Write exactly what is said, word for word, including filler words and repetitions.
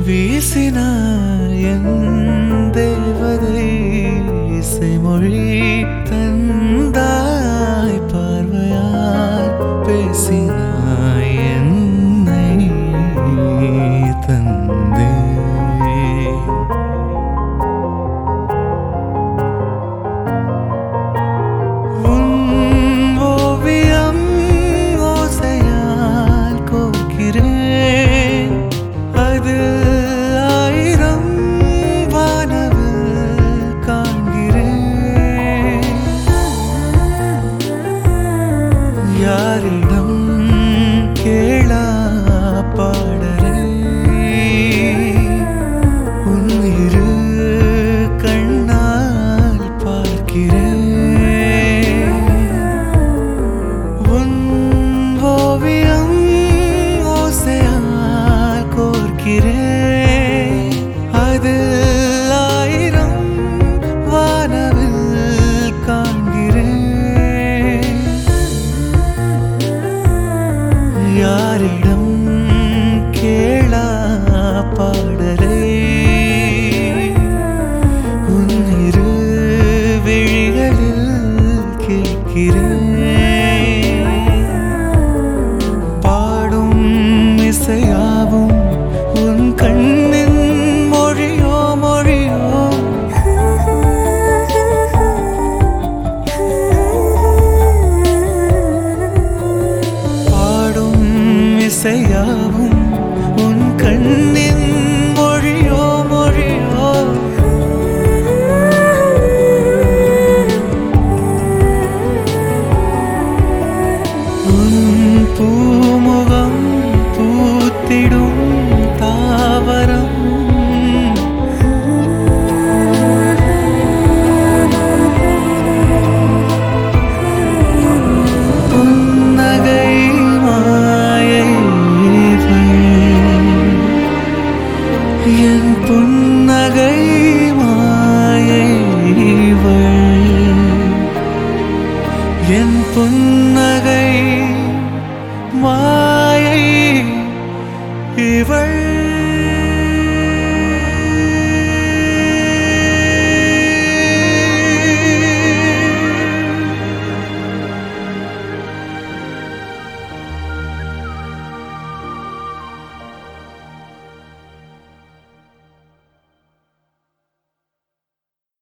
வீசினார் என் தேவதை இசைமொழி தந்தாய் பார்வையால் பேசினாய் என்னை தந்தே யாரிடம் கேளா பாடலே உன் இரு கண்ணால் பார்க்கிறேன் உன் ஓவியம் ஓசையால் கோர்க்கிறேன் அது ஆயிரம் வானவில் காண்கிறேன் யாரிடம் கேளா பாடலே உன் இரு விழிகளில் கேட்கிறேன் பாடும் இசையாவும் உன் கண்ணின் மொழியோ மொழியோ இசையாவும் உன் கண்ணின் மொழியோ மொழியோ உன் பூமுகம் பூத்திடும் தாவரம் என் புன்னகை மாயைவள் என் புன்னகை மாயை இவள்